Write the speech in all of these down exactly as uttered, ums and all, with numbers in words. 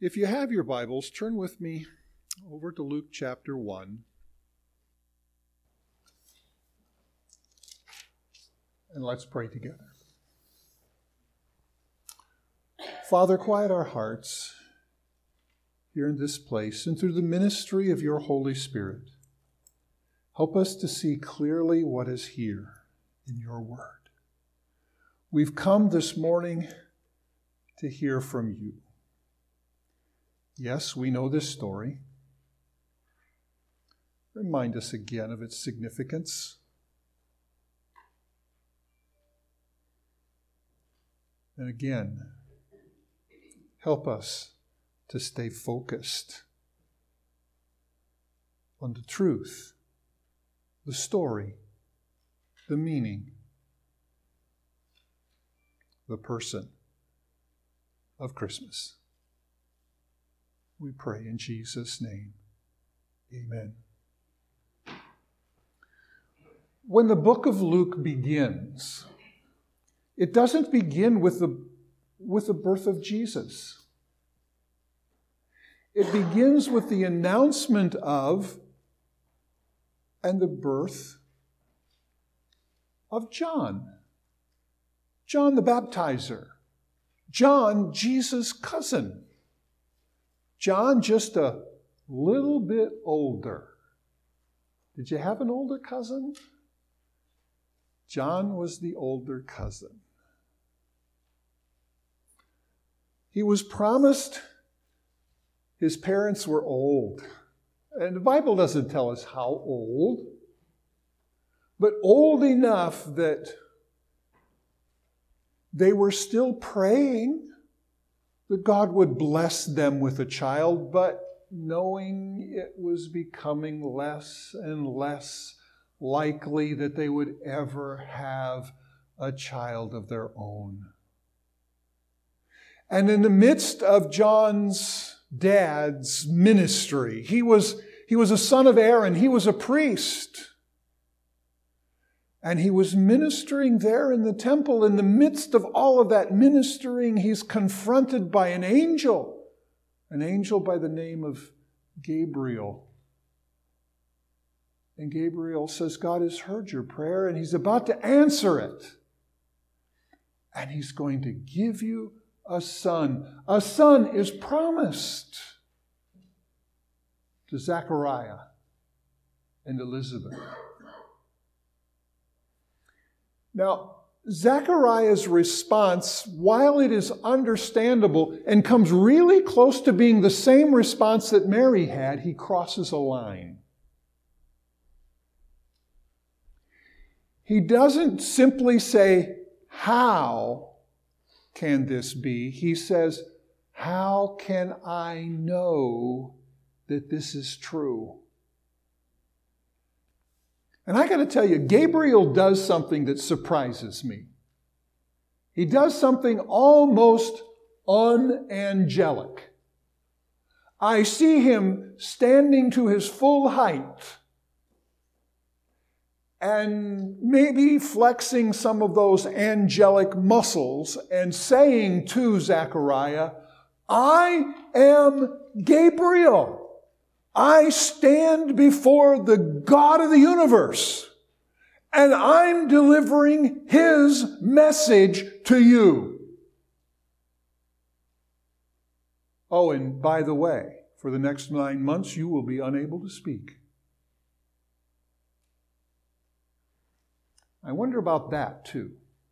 If you have your Bibles, turn with me over to Luke chapter one. And let's pray together. Father, quiet our hearts here in this place, and through the ministry of your Holy Spirit, help us to see clearly what is here in your word. We've come this morning to hear from you. Yes, we know this story. Remind us again of its significance. And again, help us to stay focused on the truth, the story, the meaning, the person of Christmas. We pray in Jesus' name. Amen. When the book of Luke begins, it doesn't begin with the, with the birth of Jesus. It begins with the announcement of and the birth of John. John the Baptizer. John, Jesus' cousin. John, just a little bit older. Did you have an older cousin? John was the older cousin. He was promised. His parents were old. And the Bible doesn't tell us how old, but old enough that they were still praying that God would bless them with a child, but knowing it was becoming less and less likely that they would ever have a child of their own. And in the midst of John's dad's ministry, he was, he was a son of Aaron, he was a priest. And he was ministering there in the temple. In the midst of all of that ministering, he's confronted by an angel, an angel by the name of Gabriel. And Gabriel says, God has heard your prayer, and he's about to answer it. And he's going to give you a son. A son is promised to Zechariah and Elizabeth. Now, Zechariah's response, while it is understandable and comes really close to being the same response that Mary had, he crosses a line. He doesn't simply say, how can this be? He says, how can I know that this is true? And I got to tell you, Gabriel does something that surprises me. He does something almost unangelic. I see him standing to his full height and maybe flexing some of those angelic muscles and saying to Zechariah, I am Gabriel. I stand before the God of the universe, and I'm delivering His message to you. Oh, and by the way, for the next nine months, you will be unable to speak. I wonder about that, too.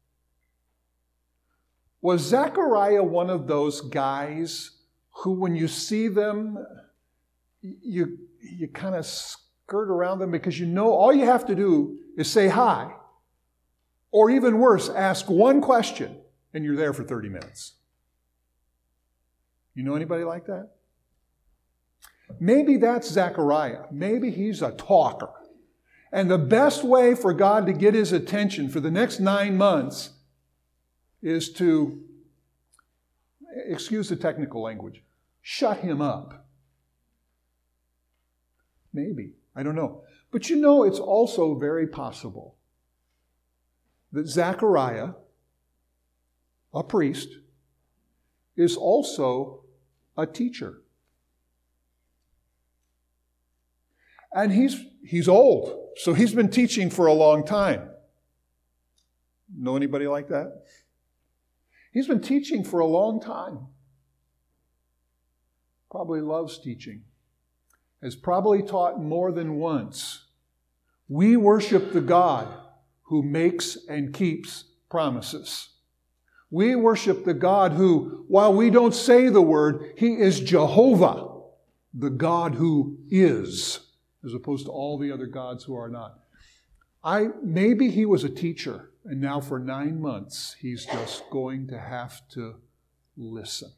Was Zechariah one of those guys who, when you see them, You, you kind of skirt around them because you know all you have to do is say hi. Or even worse, ask one question and you're there for thirty minutes. You know anybody like that? Maybe that's Zechariah. Maybe he's a talker. And the best way for God to get his attention for the next nine months is to, excuse the technical language, shut him up. Maybe. I don't know. But you know, it's also very possible that Zechariah, a priest, is also a teacher. And he's he's old, so he's been teaching for a long time. Know anybody like that? He's been teaching for a long time. Probably loves teaching. Has probably taught more than once. We worship the God who makes and keeps promises. We worship the God who, while we don't say the word, He is Jehovah, the God who is, as opposed to all the other gods who are not. I maybe he was a teacher, and now for nine months he's just going to have to listen.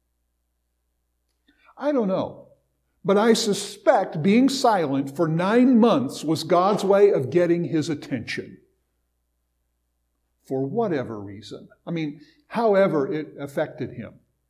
I don't know, but I suspect being silent for nine months was God's way of getting his attention. For whatever reason. I mean, however it affected him.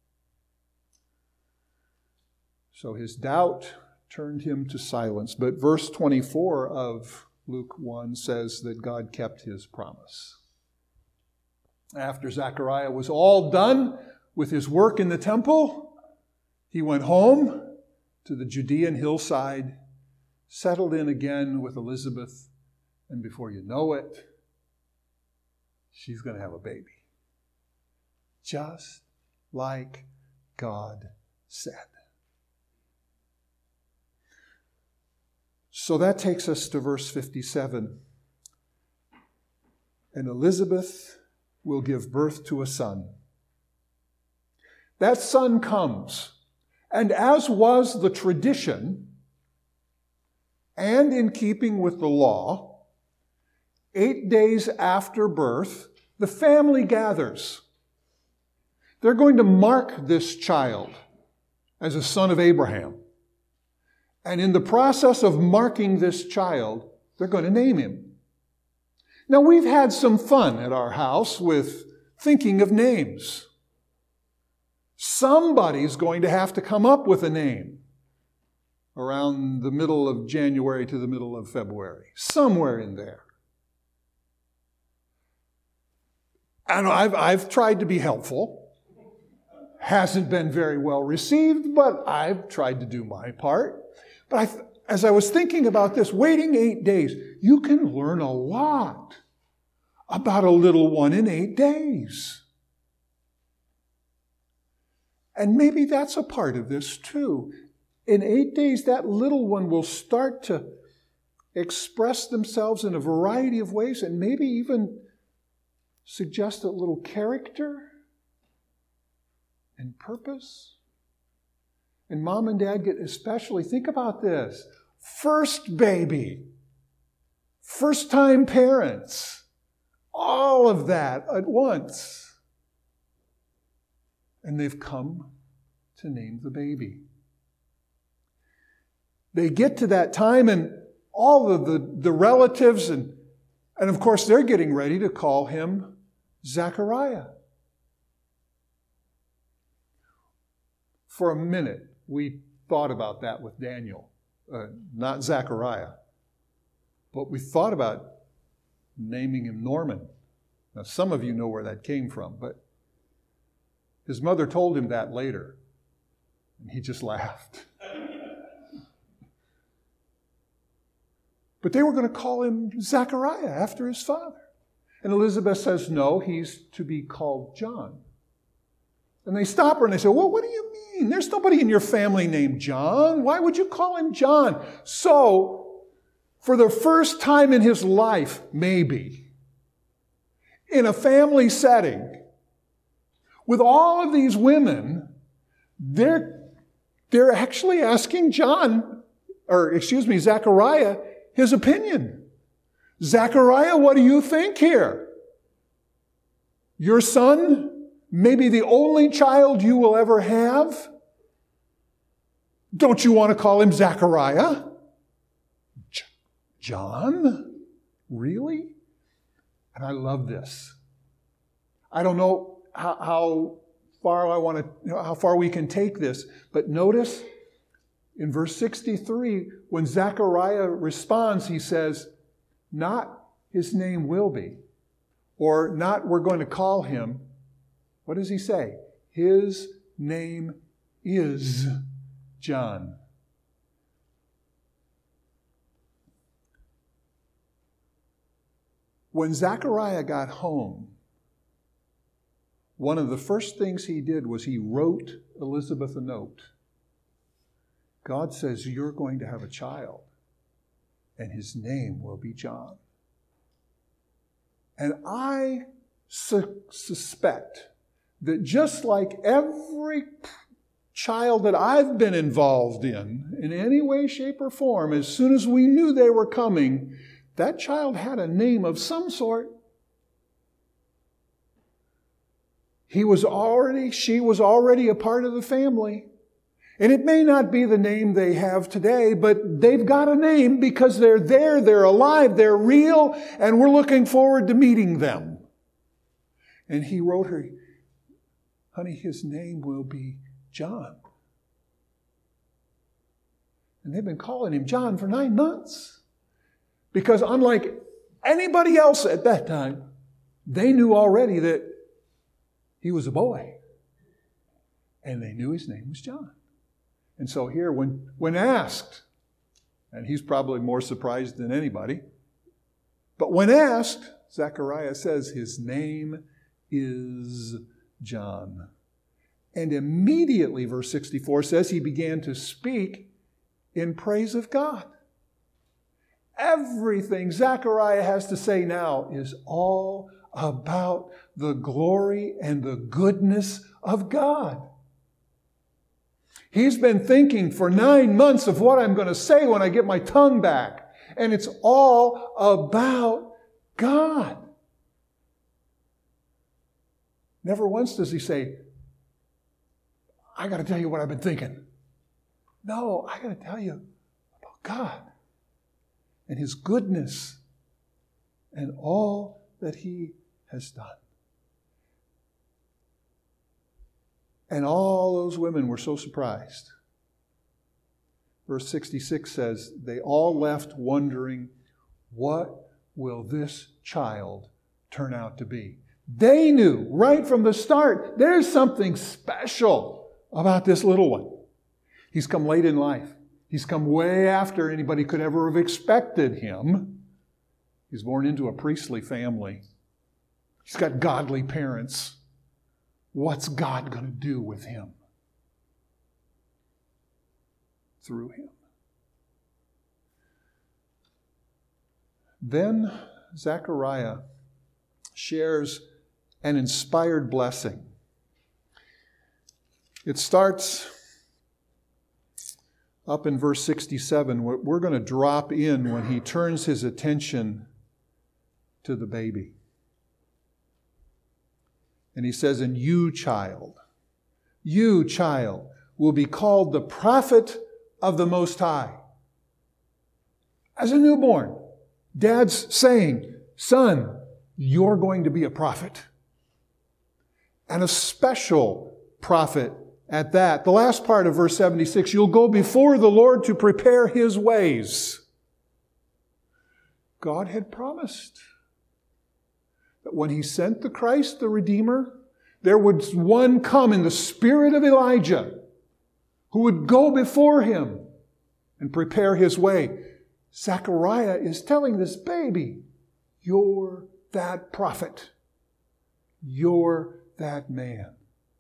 So his doubt turned him to silence. But verse twenty-four of Luke one says that God kept his promise. After Zechariah was all done with his work in the temple, he went home to the Judean hillside, settled in again with Elizabeth, and before you know it, she's going to have a baby. Just like God said. So that takes us to verse fifty-seven. And Elizabeth will give birth to a son. That son comes, and as was the tradition, and in keeping with the law, eight days after birth, the family gathers. They're going to mark this child as a son of Abraham. And in the process of marking this child, they're going to name him. Now, we've had some fun at our house with thinking of names. Somebody's going to have to come up with a name around the middle of January to the middle of February, somewhere in there. And I've, I've tried to be helpful. Hasn't been very well received, but I've tried to do my part. But I, as I was thinking about this, waiting eight days, you can learn a lot about a little one in eight days. And maybe that's a part of this too. In eight days, that little one will start to express themselves in a variety of ways and maybe even suggest a little character and purpose. And mom and dad get especially, think about this, first baby, first time parents, all of that at once. And they've come to name the baby. They get to that time and all of the, the relatives and, and of course they're getting ready to call him Zechariah. For a minute, we thought about that with Daniel, uh, not Zechariah. But we thought about naming him Norman. Now, some of you know where that came from, but his mother told him that later, and he just laughed. But they were going to call him Zechariah after his father. And Elizabeth says, no, he's to be called John. And they stop her and they say, well, what do you mean? There's nobody in your family named John. Why would you call him John? So, for the first time in his life, maybe, in a family setting, with all of these women, they're, they're actually asking John, or excuse me, Zechariah, his opinion. Zechariah, what do you think here? Your son, maybe the only child you will ever have? Don't you want to call him Zechariah? J- John? Really? And I love this. I don't know how, how far I want to, you know, how far we can take this, but notice in verse sixty-three, when Zechariah responds, he says, not his name will be, or not we're going to call him. What does he say? His name is John. When Zechariah got home, one of the first things he did was he wrote Elizabeth a note. God says, you're going to have a child, and his name will be John. And I su- suspect that just like every child that I've been involved in, in any way, shape, or form, as soon as we knew they were coming, that child had a name of some sort. He was already, she was already a part of the family. And it may not be the name they have today, but they've got a name because they're there, they're alive, they're real, and we're looking forward to meeting them. And he wrote her, honey, his name will be John. And they've been calling him John for nine months. Because unlike anybody else at that time, they knew already that he was a boy. And they knew his name was John. And so here, when, when asked, and he's probably more surprised than anybody, but when asked, Zechariah says his name is John. And immediately, verse sixty-four says, he began to speak in praise of God. Everything Zechariah has to say now is all about the glory and the goodness of God. He's been thinking for nine months of what I'm going to say when I get my tongue back. And it's all about God. Never once does he say, I got to tell you what I've been thinking. No, I got to tell you about God and his goodness and all that he has done. And all those women were so surprised. Verse sixty-six says, they all left wondering, what will this child turn out to be? They knew right from the start, there's something special about this little one. He's come late in life. He's come way after anybody could ever have expected him. He's born into a priestly family. He's got godly parents. What's God going to do with him? Through him. Then Zechariah shares an inspired blessing. It starts up in verse sixty-seven. We're going to drop in when he turns his attention to the baby. And he says, and you, child, you, child, will be called the prophet of the Most High. As a newborn, Dad's saying, son, you're going to be a prophet. And a special prophet at that. The last part of verse seventy-six, you'll go before the Lord to prepare his ways. God had promised that when he sent the Christ, the Redeemer, there would one come in the spirit of Elijah who would go before him and prepare his way. Zechariah is telling this baby, you're that prophet. You're that man.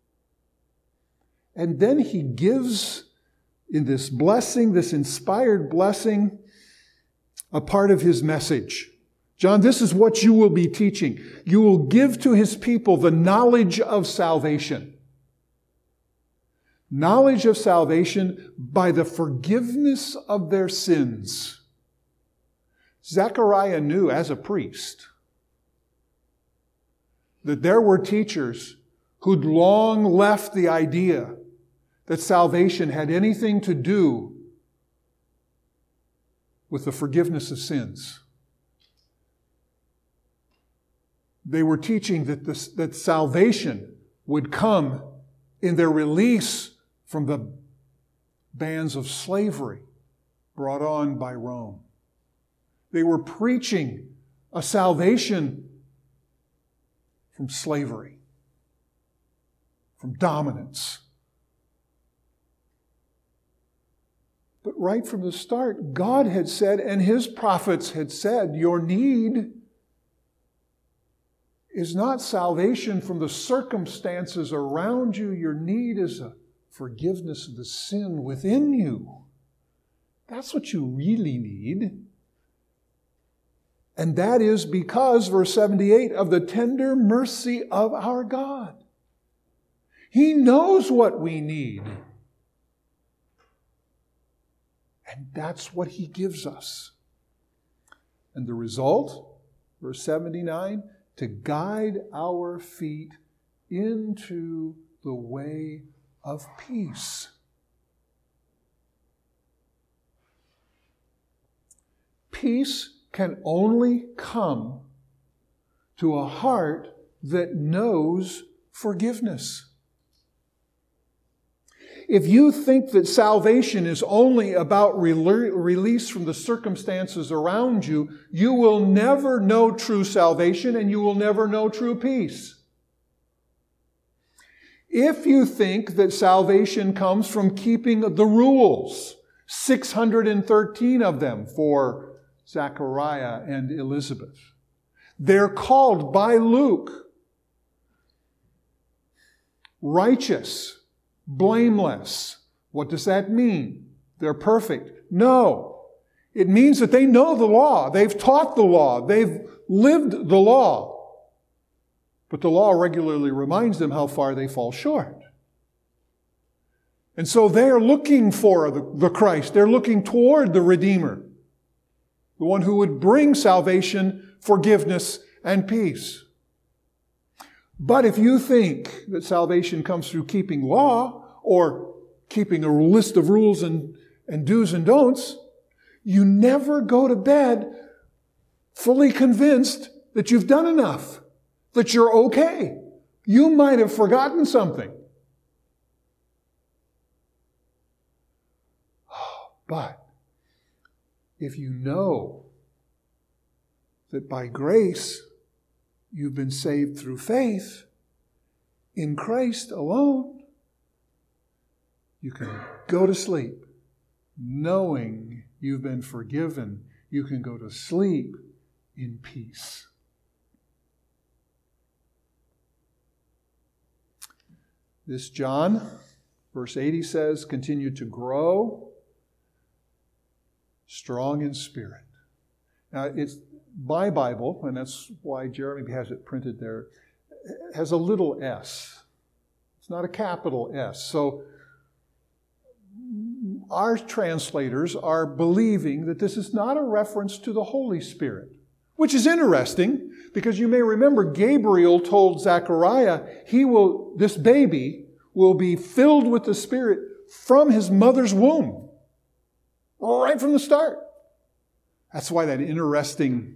And then he gives in this blessing, this inspired blessing, a part of his message. John, this is what you will be teaching. You will give to his people the knowledge of salvation. Knowledge of salvation by the forgiveness of their sins. Zechariah knew as a priest that there were teachers who'd long left the idea that salvation had anything to do with the forgiveness of sins. They were teaching that, this, that salvation would come in their release from the bands of slavery brought on by Rome. They were preaching a salvation from slavery, from dominance. right from the start, God had said, and His prophets had said, your need is not salvation from the circumstances around you. Your need is a forgiveness of the sin within you. That's what you really need. And that is because, verse seventy-eight, of the tender mercy of our God. He knows what we need. And that's what He gives us. And the result, verse seventy-nine, to guide our feet into the way of peace. Peace can only come to a heart that knows forgiveness. If you think that salvation is only about rele- release from the circumstances around you, you will never know true salvation and you will never know true peace. If you think that salvation comes from keeping the rules, six hundred thirteen of them for Zechariah and Elizabeth, they're called by Luke righteous, blameless. What does that mean? They're perfect. No. It means that they know the law. They've taught the law. They've lived the law. But the law regularly reminds them how far they fall short. And so they're looking for the, the Christ. They're looking toward the Redeemer, the one who would bring salvation, forgiveness, and peace. But if you think that salvation comes through keeping law or keeping a list of rules and, and do's and don'ts, you never go to bed fully convinced that you've done enough, that you're okay. You might have forgotten something. But if you know that by grace you've been saved through faith in Christ alone, you can go to sleep knowing you've been forgiven. You can go to sleep in peace. This John, verse eighty says, continue to grow strong in spirit. Now, it's my Bible, and that's why Jeremy has it printed there, has a little s. It's not a capital S. So our translators are believing that this is not a reference to the Holy Spirit, which is interesting because you may remember Gabriel told Zechariah he will, this baby will be filled with the Spirit from his mother's womb, right from the start. That's why that interesting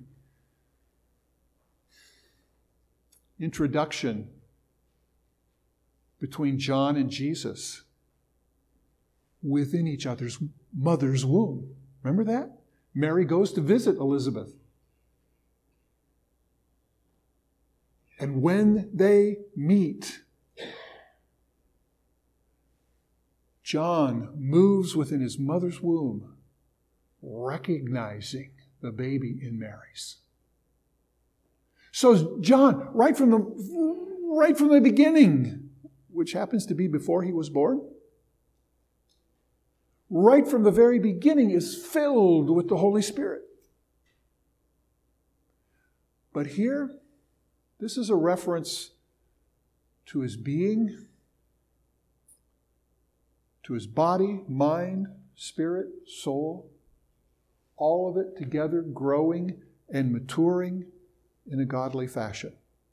introduction between John and Jesus within each other's mother's womb. Remember that? Mary goes to visit Elizabeth. And when they meet, John moves within his mother's womb, recognizing the baby in Mary's. So John, right from the right from the beginning, which happens to be before he was born, right from the very beginning is filled with the Holy Spirit. But here, this is a reference to his being, to his body, mind, spirit, soul, all of it together growing and maturing in a godly fashion.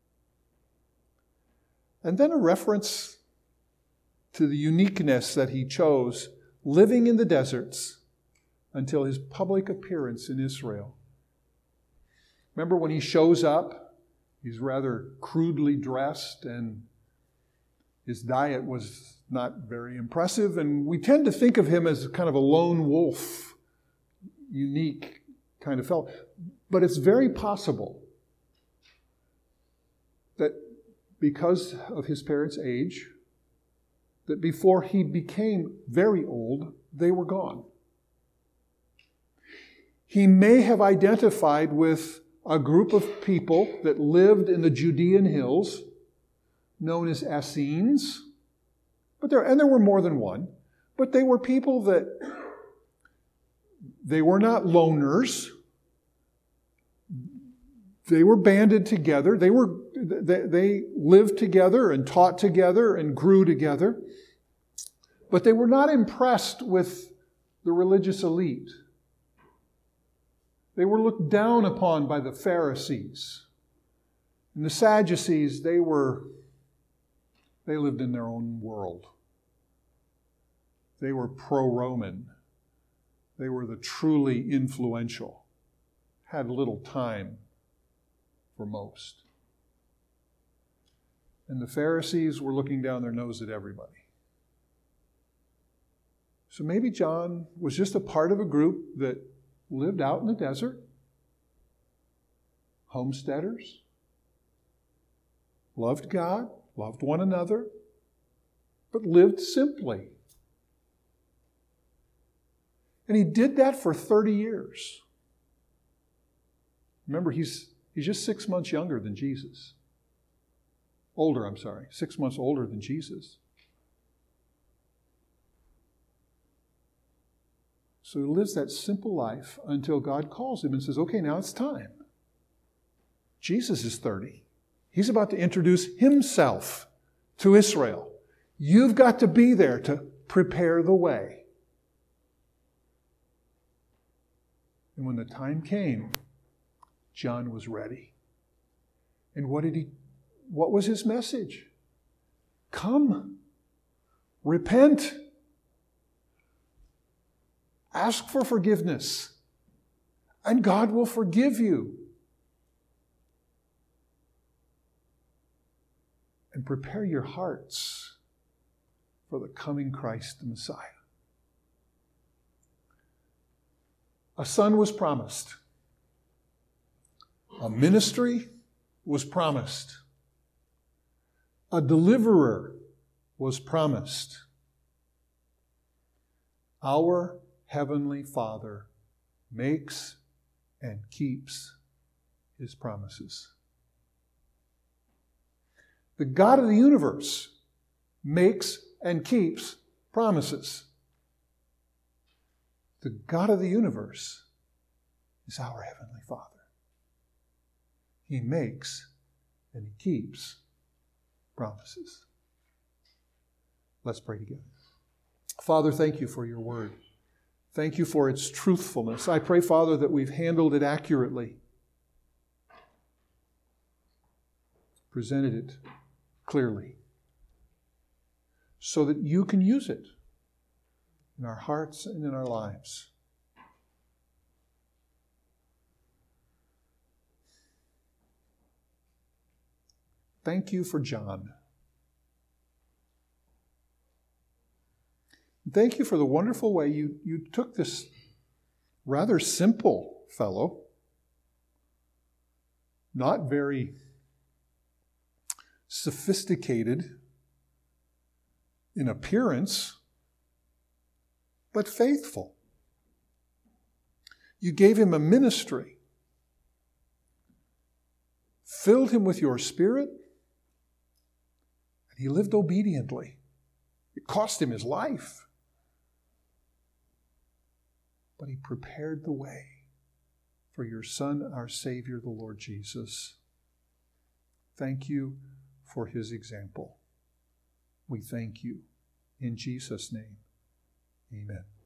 And then a reference to the uniqueness that he chose living in the deserts until his public appearance in Israel. Remember when he shows up, he's rather crudely dressed and his diet was not very impressive, and we tend to think of him as kind of a lone wolf, unique kind of fellow. But it's very possible that because of his parents' age, that before he became very old, they were gone. he may have identified with a group of people that lived in the Judean hills, known as Essenes. But there, and there were more than one. But they were people that, they were not loners. They were banded together. They were, they, they lived together and taught together and grew together. But they were not impressed with the religious elite. They were looked down upon by the Pharisees. And the Sadducees, they were, they lived in their own world. They were pro-Roman. They were the truly influential. Had little time for most. And the Pharisees were looking down their nose at everybody. So maybe John was just a part of a group that lived out in the desert, homesteaders, loved God, loved one another, but lived simply. And he did that for thirty years. Remember, he's, he's just six months younger than Jesus. Older, I'm sorry. Six months older than Jesus. So he lives that simple life until God calls him and says, okay, now it's time. Jesus is thirty. He's about to introduce himself to Israel. You've got to be there to prepare the way. And when the time came, John was ready. And what did he, what was his message? Come, repent, ask for forgiveness, and God will forgive you. And prepare your hearts for the coming Christ the Messiah. A son was promised. A ministry was promised. A deliverer was promised. Our Heavenly Father makes and keeps His promises. The God of the universe makes and keeps promises. The God of the universe is our Heavenly Father. He makes and He keeps promises. Let's pray together. Father, thank you for your word. Thank you for its truthfulness. I pray, Father, that we've handled it accurately, presented it clearly, so that you can use it in our hearts and in our lives. Thank you for John. Thank you for the wonderful way you, you took this rather simple fellow, not very sophisticated in appearance, but faithful. You gave him a ministry, filled him with your Spirit, and he lived obediently. It cost him his life. But he prepared the way for your Son, our Savior, the Lord Jesus. Thank you for his example. We thank you. In Jesus' name, amen.